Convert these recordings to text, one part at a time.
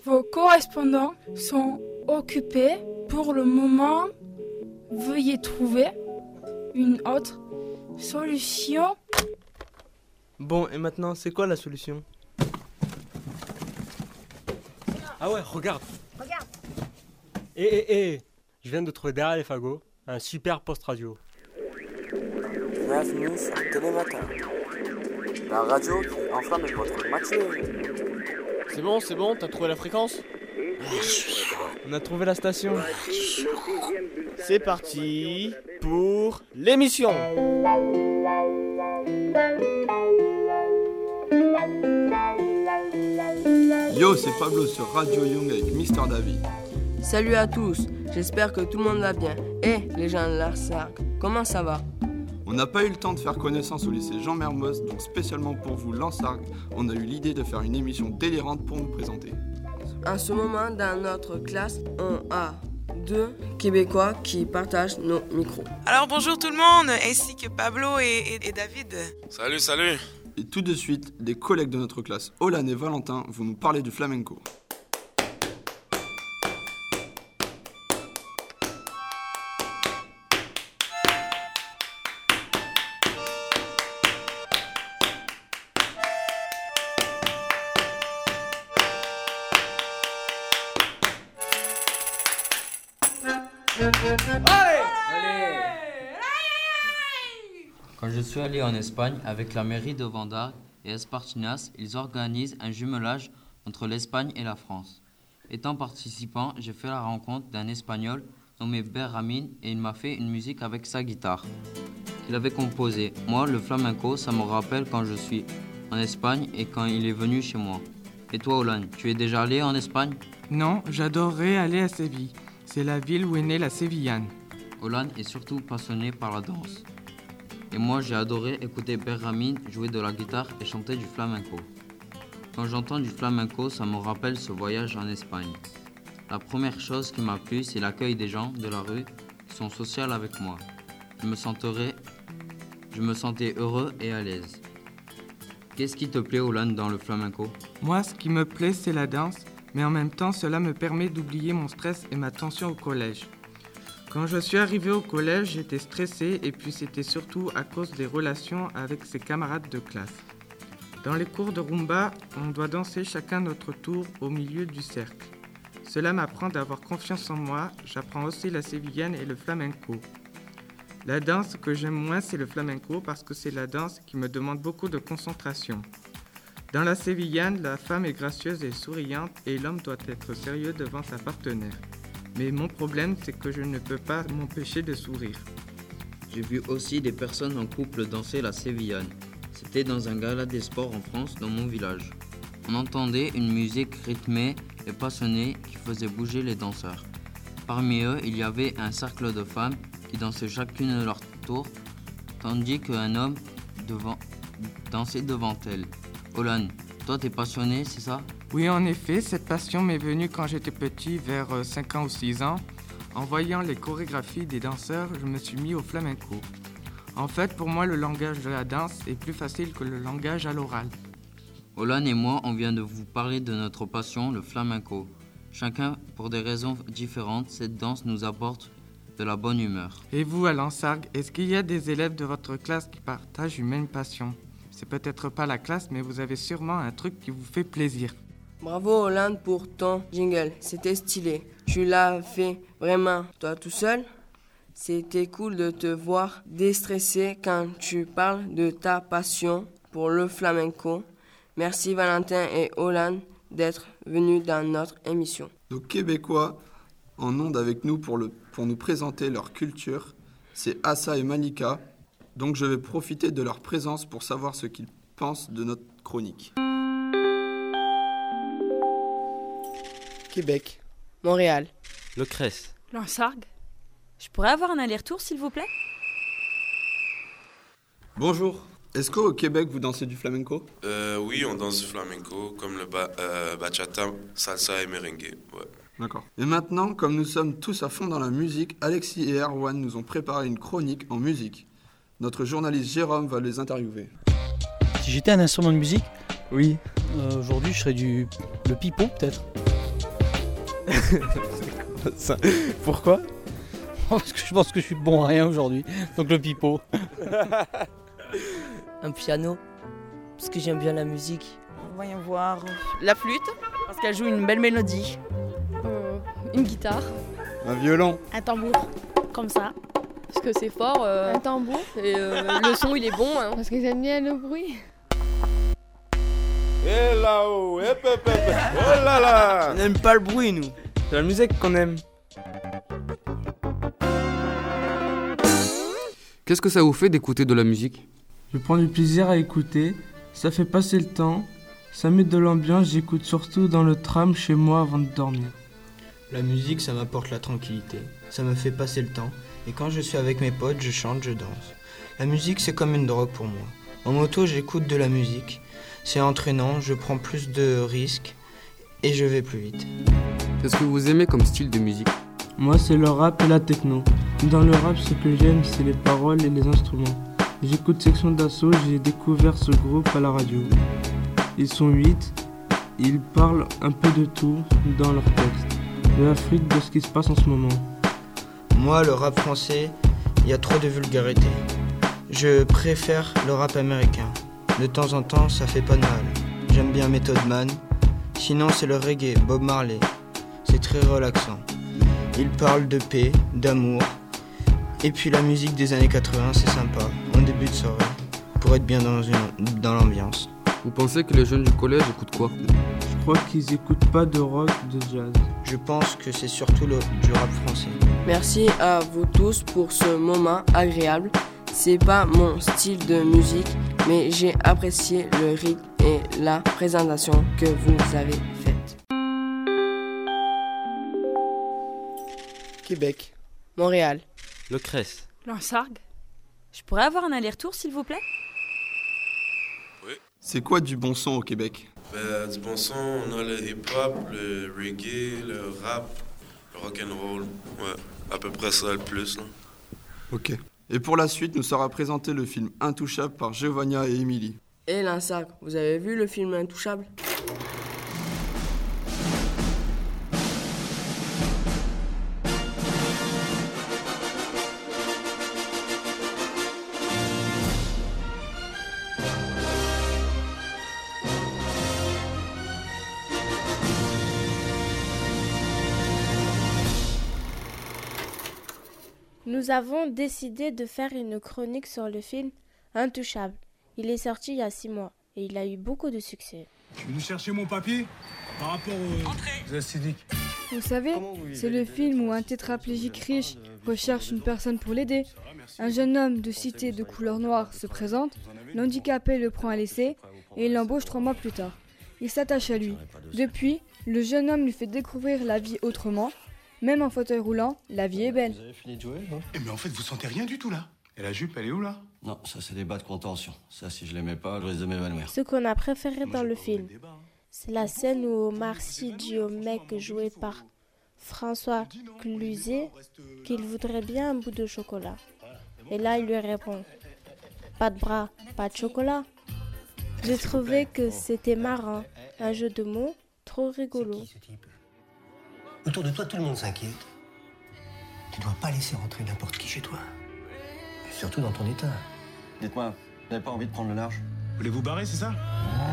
Vos correspondants sont occupés pour le moment. Veuillez trouver une autre solution. Bon, et maintenant, c'est quoi la solution? Ah ouais, regarde. Je viens de trouver derrière les fagots un super poste radio. Bienvenue sur Télématin, la radio qui enflamme votre matinée. C'est bon, t'as trouvé la fréquence? On a trouvé la station. C'est parti pour l'émission. Yo, c'est Pablo sur Radio Young avec Mister David. Salut à tous, j'espère que tout le monde va bien. Les gens de l'Arsargue, comment ça va? On n'a pas eu le temps de faire connaissance au lycée Jean Mermoz, donc spécialement pour vous, l'Ansargue, on a eu l'idée de faire une émission délirante pour nous présenter. En ce moment, dans notre classe, on a 2 Québécois qui partagent nos micros. Alors bonjour tout le monde, ainsi que Pablo et David. Salut. Et tout de suite, des collègues de notre classe, Olan et Valentin, vont nous parler du flamenco. Quand je suis allé en Espagne avec la mairie de Vendar et Espartinas, ils organisent un jumelage entre l'Espagne et la France. Étant participant, j'ai fait la rencontre d'un Espagnol nommé Berramin et il m'a fait une musique avec sa guitare qu'il avait composée. Moi, le flamenco, ça me rappelle quand je suis en Espagne et quand il est venu chez moi. Et toi, Olan, tu es déjà allé en Espagne? Non, j'adorerais aller à Séville. C'est la ville où est née la Sévillane. Olan est surtout passionné par la danse. Et moi, j'ai adoré écouter Berramin jouer de la guitare et chanter du flamenco. Quand j'entends du flamenco, ça me rappelle ce voyage en Espagne. La première chose qui m'a plu, c'est l'accueil des gens de la rue qui sont sociaux avec moi. Je me sentais heureux et à l'aise. Qu'est-ce qui te plaît, Olan, dans le flamenco? Moi, ce qui me plaît, c'est la danse, mais en même temps, cela me permet d'oublier mon stress et ma tension au collège. Quand je suis arrivé au collège, j'étais stressé et puis c'était surtout à cause des relations avec ses camarades de classe. Dans les cours de rumba, on doit danser chacun notre tour au milieu du cercle. Cela m'apprend d'avoir confiance en moi, j'apprends aussi la sévillane et le flamenco. La danse que j'aime moins, c'est le flamenco parce que c'est la danse qui me demande beaucoup de concentration. Dans la sévillane, la femme est gracieuse et souriante et l'homme doit être sérieux devant sa partenaire. Mais mon problème, c'est que je ne peux pas m'empêcher de sourire. J'ai vu aussi des personnes en couple danser la sévillane. C'était dans un gala des sports en France, dans mon village. On entendait une musique rythmée et passionnée qui faisait bouger les danseurs. Parmi eux, il y avait un cercle de femmes qui dansaient chacune de leur tour, tandis qu'un homme dansait devant elles. Olan, toi t'es passionné, c'est ça? Oui, en effet, cette passion m'est venue quand j'étais petit, vers 5 ans ou 6 ans. En voyant les chorégraphies des danseurs, je me suis mis au flamenco. En fait, pour moi, le langage de la danse est plus facile que le langage à l'oral. Olan et moi, on vient de vous parler de notre passion, le flamenco. Chacun, pour des raisons différentes, cette danse nous apporte de la bonne humeur. Et vous, à l'Ansargue, est-ce qu'il y a des élèves de votre classe qui partagent une même passion? C'est peut-être pas la classe, mais vous avez sûrement un truc qui vous fait plaisir. Bravo Hollande pour ton jingle, c'était stylé. Tu l'as fait vraiment toi tout seul? C'était cool de te voir déstressé quand tu parles de ta passion pour le flamenco. Merci Valentin et Hollande d'être venus dans notre émission. Nos Québécois en onde avec nous pour nous présenter leur culture, c'est Assa et Malika. Donc je vais profiter de leur présence pour savoir ce qu'ils pensent de notre chronique. Québec. Montréal. Le Cress. L'Ansargue. Je pourrais avoir un aller-retour, s'il vous plaît? Bonjour. Est-ce qu'au Québec, vous dansez du flamenco? Oui, on danse du flamenco, comme le bachata, salsa et merengue. Ouais. D'accord. Et maintenant, comme nous sommes tous à fond dans la musique, Alexis et Erwan nous ont préparé une chronique en musique. Notre journaliste Jérôme va les interviewer. Si j'étais un instrument de musique, oui. Aujourd'hui, je serais le pipeau, peut-être. Ça, pourquoi? Parce que je pense que je suis bon à rien aujourd'hui, donc le pipeau. Un piano, parce que j'aime bien la musique. Voyons voir. La flûte, parce qu'elle joue une belle mélodie. Une guitare. Un violon. Un tambour, comme ça. Parce que c'est fort. Un tambour. Et le son il est bon. Hein. Parce que j'aime bien le bruit. Et là-haut, oh là là. On n'aime pas le bruit, nous. C'est la musique qu'on aime. Qu'est-ce que ça vous fait d'écouter de la musique? Je prends du plaisir à écouter, ça fait passer le temps, ça met de l'ambiance, j'écoute surtout dans le tram chez moi avant de dormir. La musique, ça m'apporte la tranquillité, ça me fait passer le temps, et quand je suis avec mes potes, je chante, je danse. La musique, c'est comme une drogue pour moi. En moto, j'écoute de la musique, c'est entraînant, je prends plus de risques, et je vais plus vite. Qu'est-ce que vous aimez comme style de musique? Moi, c'est le rap et la techno. Dans le rap, ce que j'aime, c'est les paroles et les instruments. J'écoute Section d'Assaut, j'ai découvert ce groupe à la radio. Ils sont 8, ils parlent un peu de tout dans leurs textes. De l'Afrique, de ce qui se passe en ce moment. Moi, le rap français, il y a trop de vulgarité. Je préfère le rap américain. De temps en temps, ça fait pas de mal. J'aime bien Method Man. Sinon, c'est le reggae, Bob Marley. C'est très relaxant. Il parle de paix, d'amour. Et puis la musique des années 80, c'est sympa, en début de soirée, pour être bien dans l'ambiance. Vous pensez que les jeunes du collège écoutent quoi? Je crois qu'ils écoutent pas de rock, de jazz. Je pense que c'est surtout du rap français. Merci à vous tous pour ce moment agréable. C'est pas mon style de musique, mais j'ai apprécié le rythme et la présentation que vous avez faite. Québec. Montréal. Le Cress. Lansargues. Je pourrais avoir un aller-retour, s'il vous plaît? Oui. C'est quoi du bon son au Québec? Du bon son, on a le hip-hop, le reggae, le rap, le rock'n'roll. Ouais, à peu près ça le plus. Là. Ok. Et pour la suite, nous sera présenté le film Intouchable par Giovanna et Émilie. Et Lansargues, vous avez vu le film Intouchable? Nous avons décidé de faire une chronique sur le film Intouchable. Il est sorti il y a 6 mois et il a eu beaucoup de succès. Tu veux nous chercher mon papier par rapport aux acidiques? Vous savez, c'est le film où un tétraplégique riche recherche une personne pour l'aider. Un jeune homme de cité de couleur noire se présente, l'handicapé le prend à l'essai et il l'embauche 3 mois plus tard. Il s'attache à lui. Depuis, le jeune homme lui fait découvrir la vie autrement. Même en fauteuil roulant, la vie est belle. Vous avez fini de jouer, non? Mais en fait, vous sentez rien du tout, là. Et la jupe, elle est où, là? Non, ça, c'est des bas de contention. Ça, si je l'aimais pas, je risque de m'évanouir. Ce qu'on a préféré dans le film, c'est la scène où Omar Sy dit au mec joué par François Cluzet qu'il voudrait bien un bout de chocolat. Et là, il lui répond « Pas de bras, pas de chocolat ». J'ai trouvé que c'était marrant, un jeu de mots trop rigolo. Autour de toi, tout le monde s'inquiète. Tu dois pas laisser rentrer n'importe qui chez toi. Surtout dans ton état. Dites-moi, vous n'avez pas envie de prendre le large? Vous voulez vous barrer, c'est ça?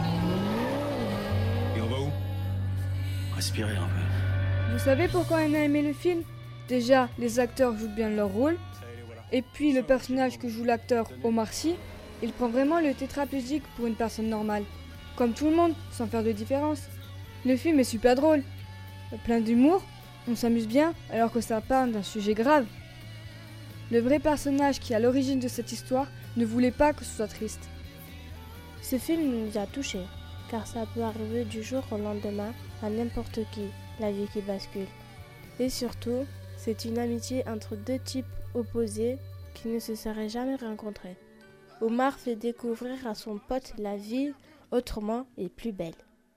Et on va où? Respirez un peu. Vous savez pourquoi on a aimé le film? Déjà, les acteurs jouent bien leur rôle. Et puis le personnage que joue l'acteur Omar Sy, il prend vraiment le tétraplégique pour une personne normale. Comme tout le monde, sans faire de différence. Le film est super drôle. Plein d'humour, on s'amuse bien alors que ça parle d'un sujet grave. Le vrai personnage qui est à l'origine de cette histoire ne voulait pas que ce soit triste. Ce film nous a touchés, car ça peut arriver du jour au lendemain à n'importe qui, la vie qui bascule. Et surtout, c'est une amitié entre 2 types opposés qui ne se seraient jamais rencontrés. Omar fait découvrir à son pote la vie autrement et plus belle.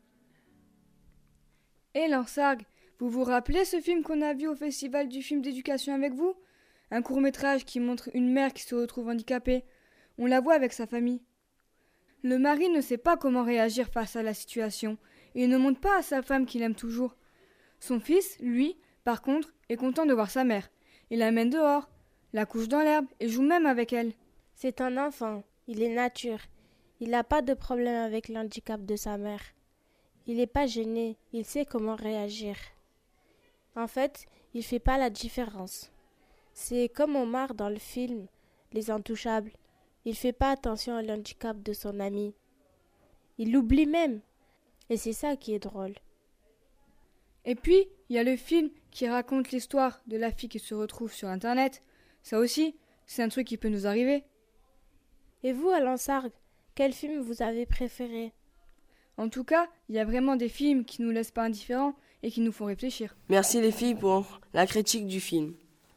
Et Lansargues, vous vous rappelez ce film qu'on a vu au festival du film d'éducation avec vous? Un court-métrage qui montre une mère qui se retrouve handicapée. On la voit avec sa famille. Le mari ne sait pas comment réagir face à la situation et il ne montre pas à sa femme qu'il aime toujours. Son fils, lui, par contre, est content de voir sa mère. Il l'amène dehors, la couche dans l'herbe et joue même avec elle. C'est un enfant, il est nature. Il n'a pas de problème avec l'handicap de sa mère. Il n'est pas gêné, il sait comment réagir. En fait, il ne fait pas la différence. C'est comme Omar dans le film Les Intouchables. Il ne fait pas attention à l'handicap de son ami. Il l'oublie même. Et c'est ça qui est drôle. Et puis, il y a le film qui raconte l'histoire de la fille qui se retrouve sur Internet. Ça aussi, c'est un truc qui peut nous arriver. Et vous, Alain Sargue, quel film vous avez préféré ? En tout cas, il y a vraiment des films qui nous laissent pas indifférents et qui nous font réfléchir. Merci les filles pour la critique du film.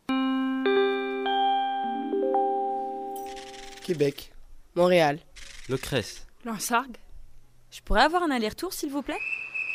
Québec. Montréal. Le Cress. Lansargues. Je pourrais avoir un aller-retour, s'il vous plaît ?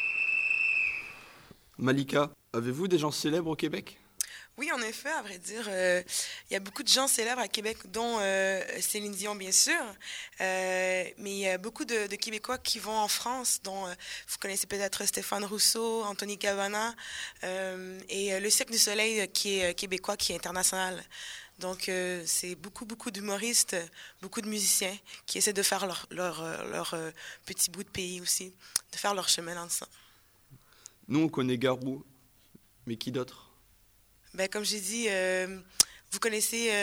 Malika, avez-vous des gens célèbres au Québec ? Oui, en effet, à vrai dire, il y a beaucoup de gens célèbres à Québec, dont Céline Dion, bien sûr. Mais il y a beaucoup de Québécois qui vont en France, dont vous connaissez peut-être Stéphane Rousseau, Anthony Cavana, et le Cirque du Soleil qui est québécois, qui est international. Donc, c'est beaucoup d'humoristes, beaucoup de musiciens qui essaient de faire leur petit bout de pays aussi, de faire leur chemin dans ça. Nous, on connaît Garou, mais qui d'autre ? Ben, comme j'ai dit, vous connaissez...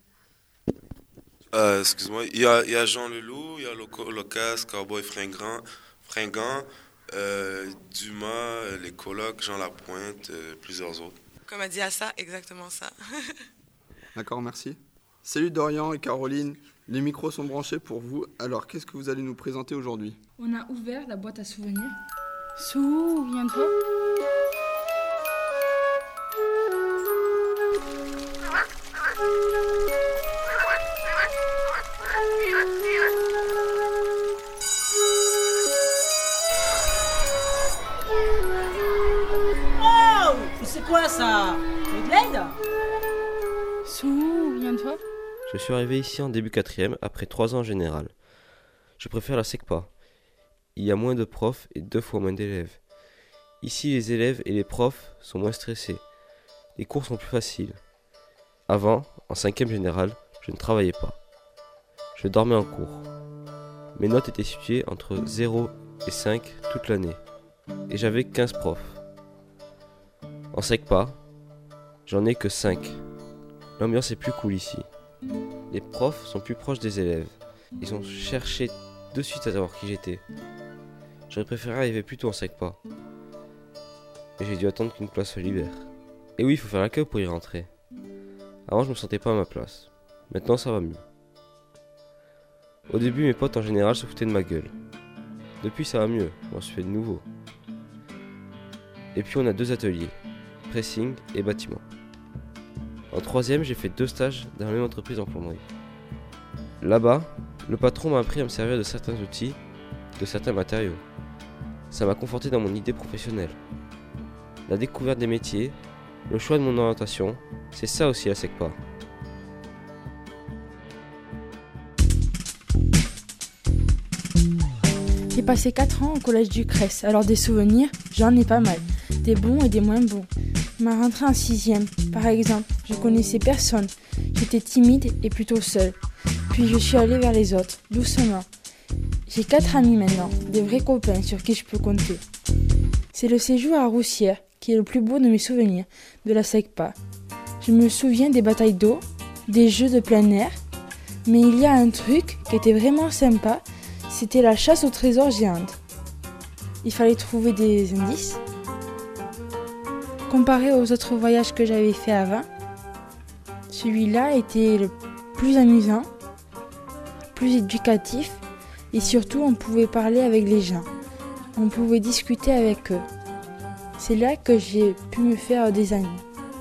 Excuse-moi, il y a Jean Leloup, il y a Locas, Cowboy Fringant, Dumas, les colocs, Jean Lapointe, plusieurs autres. Comme a dit Assa, exactement ça. D'accord, merci. Salut Dorian et Caroline, les micros sont branchés pour vous, alors qu'est-ce que vous allez nous présenter aujourd'hui ? On a ouvert la boîte à souvenirs. Souviens-toi. Oh, c'est quoi ça ? De l'aide ? Souviens-toi. Je suis arrivé ici en début 4e après 3 ans en général. Je préfère la SECPA. Il y a moins de profs et 2 fois moins d'élèves. Ici, les élèves et les profs sont moins stressés. Les cours sont plus faciles. Avant, en 5e général, je ne travaillais pas. Je dormais en cours. Mes notes étaient situées entre 0 et 5 toute l'année. Et j'avais 15 profs. En SECPA, j'en ai que 5. L'ambiance est plus cool ici. Les profs sont plus proches des élèves. Ils ont cherché de suite à savoir qui j'étais. J'aurais préféré arriver plus tôt en SECPA. Mais j'ai dû attendre qu'une place se libère. Et oui, il faut faire la queue pour y rentrer. Avant, je me sentais pas à ma place. Maintenant, ça va mieux. Au début, mes potes en général se foutaient de ma gueule. Depuis, ça va mieux. J'en suis fait de nouveau. Et puis, on a 2 ateliers. Pressing et bâtiment. En 3e, j'ai fait 2 stages dans la même entreprise en plomberie. Là-bas, le patron m'a appris à me servir de certains outils, de certains matériaux. Ça m'a conforté dans mon idée professionnelle. La découverte des métiers, le choix de mon orientation, c'est ça aussi la SECPA. J'ai passé 4 ans au collège du Cress, alors des souvenirs, j'en ai pas mal. Des bons et des moins bons. Ma rentrée en 6e, par exemple, je connaissais personne. J'étais timide et plutôt seule. Puis je suis allée vers les autres, doucement. J'ai 4 amis maintenant, des vrais copains sur qui je peux compter. C'est le séjour à Roussières qui est le plus beau de mes souvenirs de la SECPA. Je me souviens des batailles d'eau, des jeux de plein air, mais il y a un truc qui était vraiment sympa, c'était la chasse au trésor géante. Il fallait trouver des indices. Comparé aux autres voyages que j'avais fait avant, celui-là était le plus amusant, plus éducatif et surtout on pouvait parler avec les gens. On pouvait discuter avec eux. C'est là que j'ai pu me faire des amis.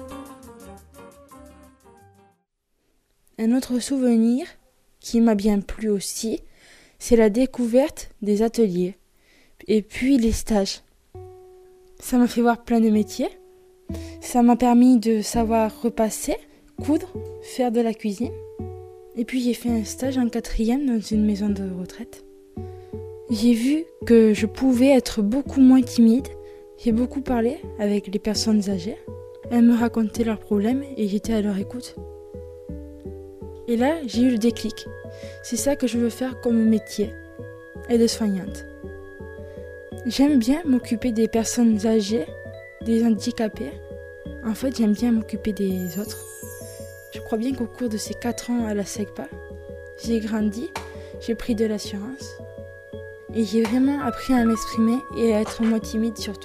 Un autre souvenir qui m'a bien plu aussi, c'est la découverte des ateliers et puis les stages. Ça m'a fait voir plein de métiers. Ça m'a permis de savoir repasser, coudre, faire de la cuisine. Et puis j'ai fait un stage en 4e dans une maison de retraite. J'ai vu que je pouvais être beaucoup moins timide. J'ai beaucoup parlé avec les personnes âgées. Elles me racontaient leurs problèmes et j'étais à leur écoute. Et là, j'ai eu le déclic. C'est ça que je veux faire comme métier, aide-soignante. J'aime bien m'occuper des personnes âgées, des handicapés. En fait, j'aime bien m'occuper des autres. Je crois bien qu'au cours de ces 4 ans à la SECPA, j'ai grandi, j'ai pris de l'assurance et j'ai vraiment appris à m'exprimer et à être moins timide surtout.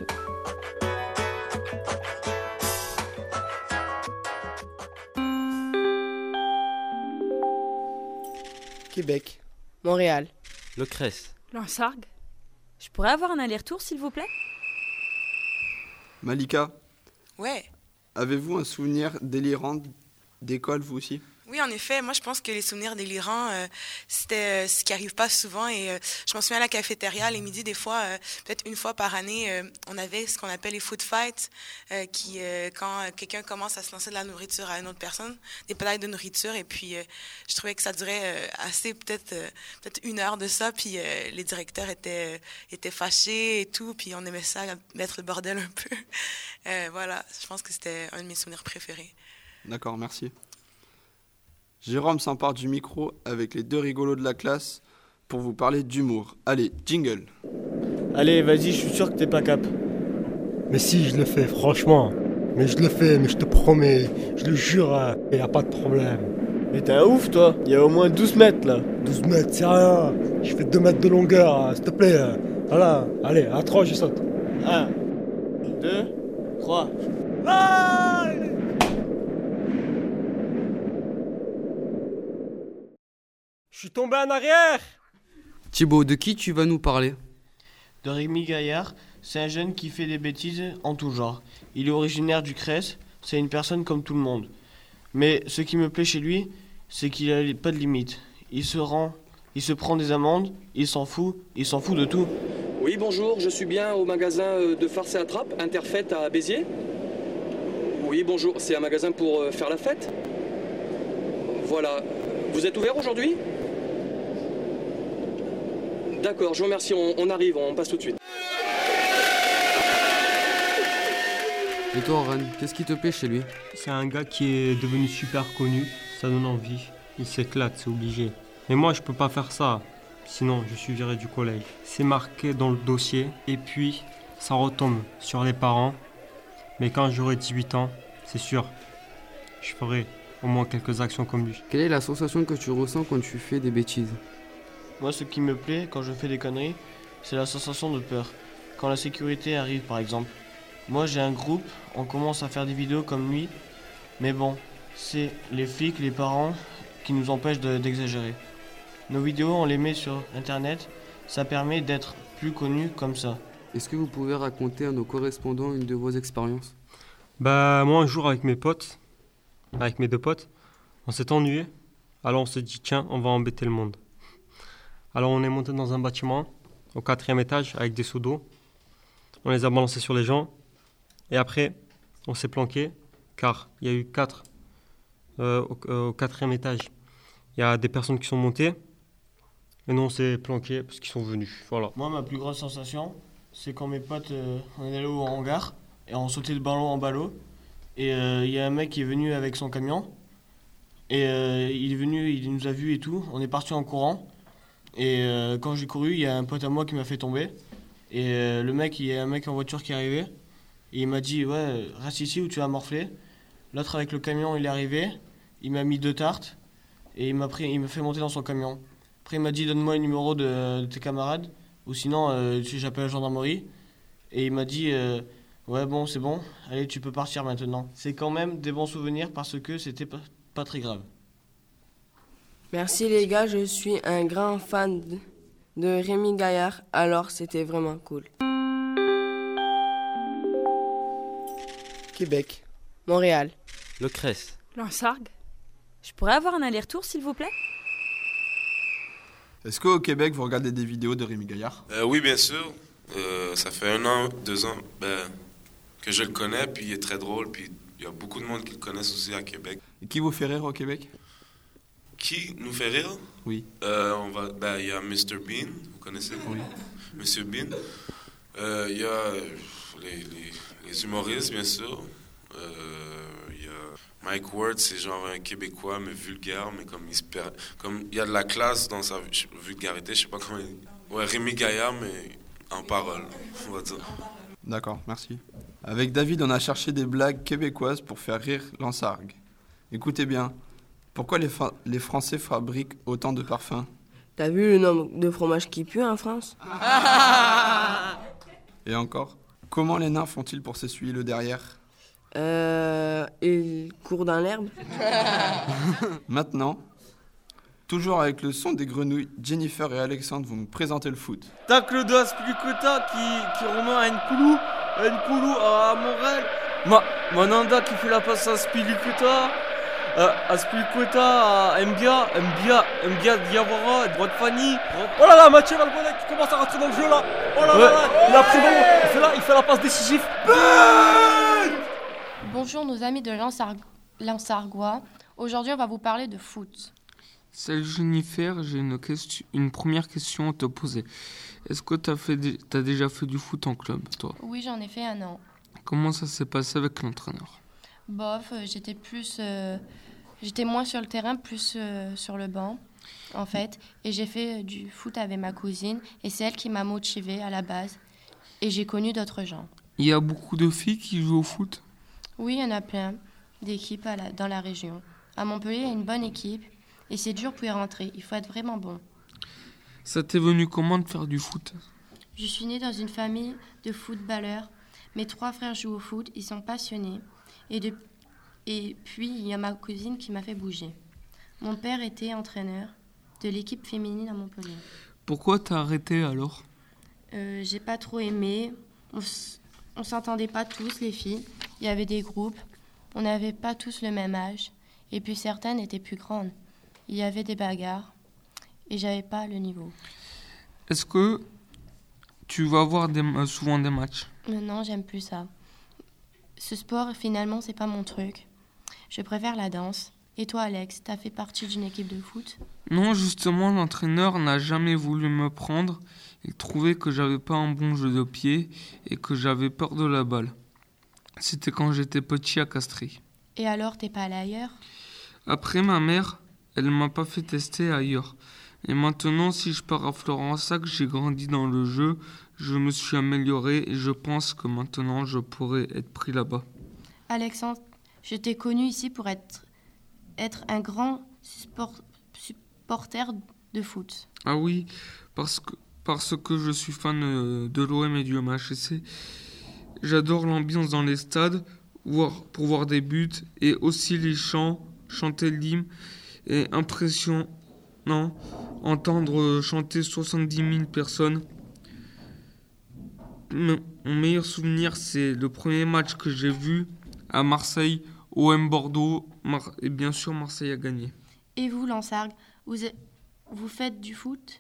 Québec. Montréal. Le Cress. Lansargues. Je pourrais avoir un aller-retour, s'il vous plaît? Malika, Ouais. avez-vous un souvenir délirant d'école, vous aussi? Oui, en effet, moi je pense que les souvenirs délirants, c'était ce qui arrive pas souvent. Et je m'en souviens à la cafétéria, les midis, des fois, peut-être une fois par année, on avait ce qu'on appelle les food fights, quand quelqu'un commence à se lancer de la nourriture à une autre personne, des patailles de nourriture. Et puis, je trouvais que ça durait assez, peut-être 1 heure de ça. Puis les directeurs étaient fâchés et tout. Puis on aimait ça, mettre le bordel un peu. Voilà, je pense que c'était un de mes souvenirs préférés. D'accord, merci. Jérôme s'empare du micro avec les 2 rigolos de la classe pour vous parler d'humour. Allez, jingle. Allez, vas-y, je suis sûr que t'es pas cap. Mais si, je le fais, franchement. Mais je le fais, mais je te promets, je le jure, y a pas de problème. Mais t'es un ouf, toi. Il y a au moins 12 mètres, là. 12 mètres, c'est rien. Je fais 2 mètres de longueur, s'il te plaît. Voilà, allez, à 3, je saute. 1, 2, 3. Je suis tombé en arrière. Thibaut, de qui tu vas nous parler? De Rémi Gaillard, c'est un jeune qui fait des bêtises en tout genre. Il est originaire du Cress, c'est une personne comme tout le monde. Mais ce qui me plaît chez lui, c'est qu'il n'a pas de limite. Il se prend des amendes, il s'en fout de tout. Oui, bonjour, je suis bien au magasin de farce et attrape, Interfête à Béziers. Oui, bonjour, c'est un magasin pour faire la fête. Voilà. Vous êtes ouvert aujourd'hui ? D'accord, je vous remercie, on arrive, on passe tout de suite. Et toi, Ren, qu'est-ce qui te plaît chez lui? C'est un gars qui est devenu super connu, ça donne envie. Il s'éclate, c'est obligé. Mais moi, je peux pas faire ça, sinon je suis viré du collège. C'est marqué dans le dossier, et puis ça retombe sur les parents. Mais quand j'aurai 18 ans, c'est sûr, je ferai au moins quelques actions comme lui. Quelle est la sensation que tu ressens quand tu fais des bêtises? Moi, ce qui me plaît quand je fais des conneries, c'est la sensation de peur. Quand la sécurité arrive, par exemple. Moi, j'ai un groupe, on commence à faire des vidéos comme lui. Mais bon, c'est les flics, les parents qui nous empêchent d'exagérer. Nos vidéos, on les met sur Internet. Ça permet d'être plus connus comme ça. Est-ce que vous pouvez raconter à nos correspondants une de vos expériences? Moi, un jour, avec mes potes, avec mes 2 potes, on s'est ennuyés. Alors on s'est dit, tiens, on va embêter le monde. Alors on est monté dans un bâtiment, au 4e étage, avec des seaux d'eau. On les a balancés sur les gens. Et après, on s'est planqué, car il y a eu 4 au 4e étage. Il y a des personnes qui sont montées. Et nous, on s'est planqué parce qu'ils sont venus. Voilà. Moi, ma plus grosse sensation, c'est quand mes potes, on est allé au hangar et on sautait de ballon en ballon. Et il y a un mec qui est venu avec son camion. Et il est venu, il nous a vus et tout. On est parti en courant. Et quand j'ai couru, il y a un pote à moi qui m'a fait tomber. Et le mec, il y a un mec en voiture qui est arrivé. Et il m'a dit, ouais, reste ici ou tu vas morfler. L'autre avec le camion, il est arrivé. Il m'a mis 2 tartes. Et il m'a fait monter dans son camion. Après, il m'a dit, donne-moi le numéro de tes camarades. Ou sinon, j'appelle la gendarmerie. Et il m'a dit, ouais, bon, c'est bon. Allez, tu peux partir maintenant. C'est quand même des bons souvenirs parce que c'était pas très grave. Merci les gars, je suis un grand fan de Rémi Gaillard, alors c'était vraiment cool. Québec. Montréal. Le Cress. Lansargues. Je pourrais avoir un aller-retour, s'il vous plaît? Est-ce qu'au Québec, vous regardez des vidéos de Rémi Gaillard? Oui, bien sûr. Ça fait 1 an, 2 ans que je le connais, puis il est très drôle, puis il y a beaucoup de monde qui le connaissent aussi à Québec. Et qui vous fait rire au Québec? Qui nous fait rire? Oui. Il y a Mr. Bean, vous connaissez? Oui. Monsieur Bean. Il y a les humoristes, bien sûr. Il y a Mike Ward, c'est genre un Québécois, mais vulgaire, mais comme il y a de la classe dans sa vulgarité, je sais pas comment Ouais, Rémi Gaillard, mais en parole, on va dire. D'accord, merci. Avec David, on a cherché des blagues québécoises pour faire rire Lansargues. Écoutez bien, pourquoi les Français fabriquent autant de parfums? T'as vu le nombre de fromages qui puent en France? Et encore, comment les nains font-ils pour s'essuyer le derrière? Ils courent dans l'herbe. Maintenant, toujours avec le son des grenouilles, Jennifer et Alexandre vont nous présenter le foot. Tacle de Aspilicueta qui remet à Nkoulou à Montréal. Mananda qui fait la passe à Aspilicueta. Aspilicueta à Mbia Diawara, droite Fanny. Oh là là, Mathieu Valbuena qui commence à rentrer dans le jeu là. Oh là là, il a pris bon, il fait la passe décisive. Bonjour nos amis de Lansargois. Aujourd'hui on va vous parler de foot. Salut Jennifer, j'ai une première question à te poser. Est-ce que t'as déjà fait du foot en club, toi? Oui, j'en ai fait 1 an. Comment ça s'est passé avec l'entraîneur? Bof, j'étais moins sur le terrain, plus sur le banc, en fait. Et j'ai fait du foot avec ma cousine, et c'est elle qui m'a motivée à la base. Et j'ai connu d'autres gens. Il y a beaucoup de filles qui jouent au foot? Oui, il y en a plein d'équipes dans la région. À Montpellier, il y a une bonne équipe. Et c'est dur pour y rentrer, il faut être vraiment bon. Ça t'est venu comment de faire du foot? Je suis née dans une famille de footballeurs. Mes 3 frères jouent au foot, ils sont passionnés. Et puis, il y a ma cousine qui m'a fait bouger. Mon père était entraîneur de l'équipe féminine à Montpellier. Pourquoi t'as arrêté alors? J'ai pas trop aimé. On s'entendait pas tous, les filles. Il y avait des groupes. On n'avait pas tous le même âge. Et puis certaines étaient plus grandes. Il y avait des bagarres et j'avais pas le niveau. Est-ce que tu vas voir souvent des matchs? Non, j'aime plus ça. Ce sport, finalement, c'est pas mon truc. Je préfère la danse. Et toi, Alex, t'as fait partie d'une équipe de foot? Non, justement, l'entraîneur n'a jamais voulu me prendre. Il trouvait que j'avais pas un bon jeu de pied et que j'avais peur de la balle. C'était quand j'étais petit à Castries. Et alors, t'es pas allé ailleurs? Après, ma mère, elle m'a pas fait tester ailleurs. Et maintenant, si je pars à Florensac, j'ai grandi dans le jeu, je me suis amélioré et je pense que maintenant, je pourrais être pris là-bas. Alexandre, je t'ai connu ici pour être un grand supporter de foot. Ah oui, parce que je suis fan de l'OM et du MHSC. J'adore l'ambiance dans les stades, pour voir des buts et aussi les chants, chanter l'hymne. Et impressionnant, entendre chanter 70 000 personnes. Mon meilleur souvenir, c'est le premier match que j'ai vu à Marseille, OM Bordeaux, et bien sûr Marseille a gagné. Et vous, Lansargues, vous faites du foot?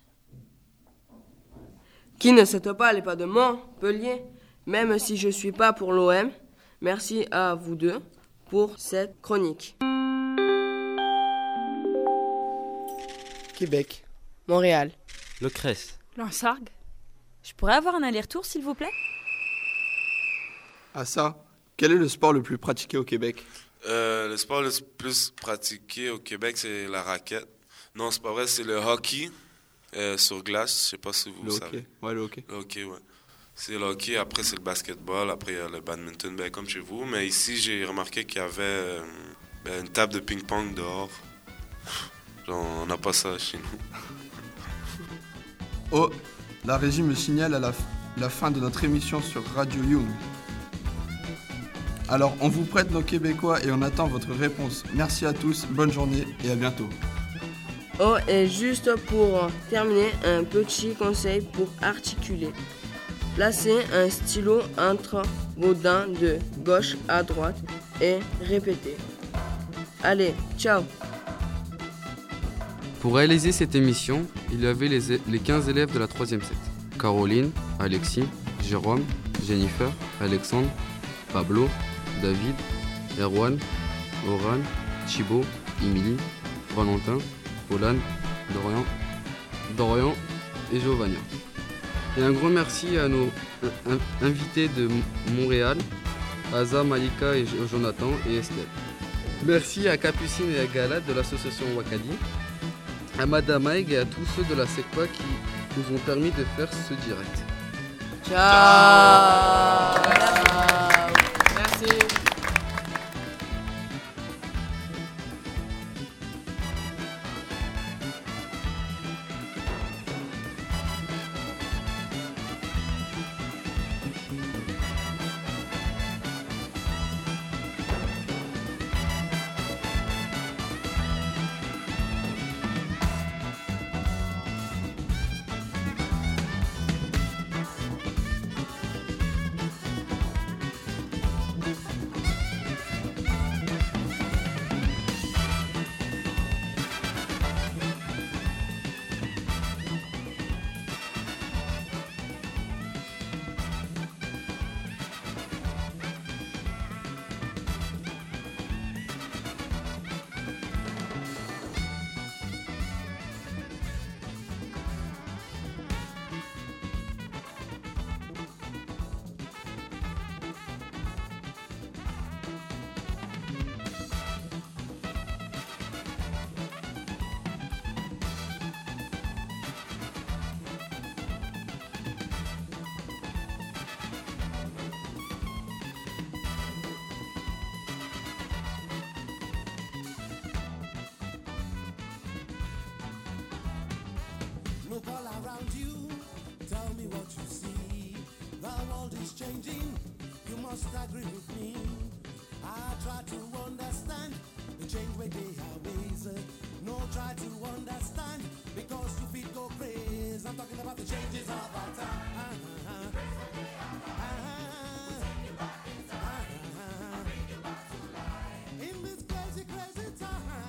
Qui ne sait pas les pas de Montpellier, même si je suis pas pour l'OM. Merci à vous deux pour cette chronique. Québec. Montréal. Le Cress. Lansargues. Je pourrais avoir un aller-retour, s'il vous plaît? Ah ça, quel est le sport le plus pratiqué au Québec? Le sport le plus pratiqué au Québec, c'est la raquette. Non, c'est pas vrai, c'est le hockey sur glace. Je sais pas si vous savez. Hockey. Ouais, le hockey. Le hockey, ouais. C'est le hockey, après c'est le basketball, après il y a le badminton, comme chez vous. Mais ici, j'ai remarqué qu'il y avait une table de ping-pong dehors. Genre, on n'a pas ça chez nous. Oh, la régie me signale à la fin de notre émission sur Radio Young. Alors, on vous prête nos Québécois et on attend votre réponse. Merci à tous, bonne journée et à bientôt. Oh, et juste pour terminer, un petit conseil pour articuler. Placez un stylo entre vos dents de gauche à droite et répétez. Allez, ciao! Pour réaliser cette émission, il y avait les 15 élèves de la 3e 7. Caroline, Alexis, Jérôme, Jennifer, Alexandre, Pablo, David, Erwan, Oran, Thibaut, Émilie, Valentin, Pauline, Dorian et Giovanna. Et un grand merci à nos invités de Montréal, Asa, Malika et Jonathan et Estelle. Merci à Capucine et à Galad de l'association Wakadi, à Madame Maïg et à tous ceux de la SECPA qui nous ont permis de faire ce direct. Ciao. Merci. Look all around you, tell me what you see. The world is changing, you must agree with me. I try to understand the change where they are ways. No try to understand because you feel go crazy. I'm talking about the changes of our time. In this crazy, crazy time.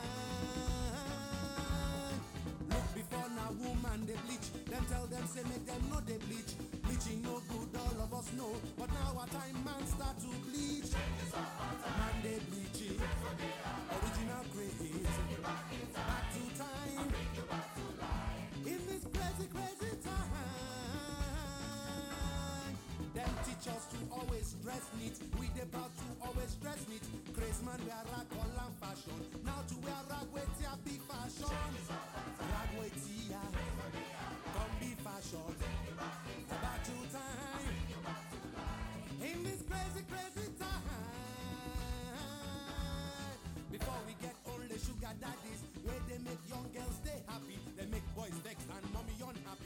Look before now, woman they bleach. Them tell them say make them know they bleach. Bleaching no good, all of us know. But now our time man start to bleach. Man they bleaching. Original craze. Back to time. In this crazy, crazy time. Them teach us to always dress neat. We about to always dress neat. Crazy man wear rag all and fashion. Now to wear rag with ya be fashion. Rag with ya. Come be fashion. Back to time. In this crazy, crazy time. Before we get old, the sugar daddies, where they make young girls stay happy. They make boys vex and mommy unhappy.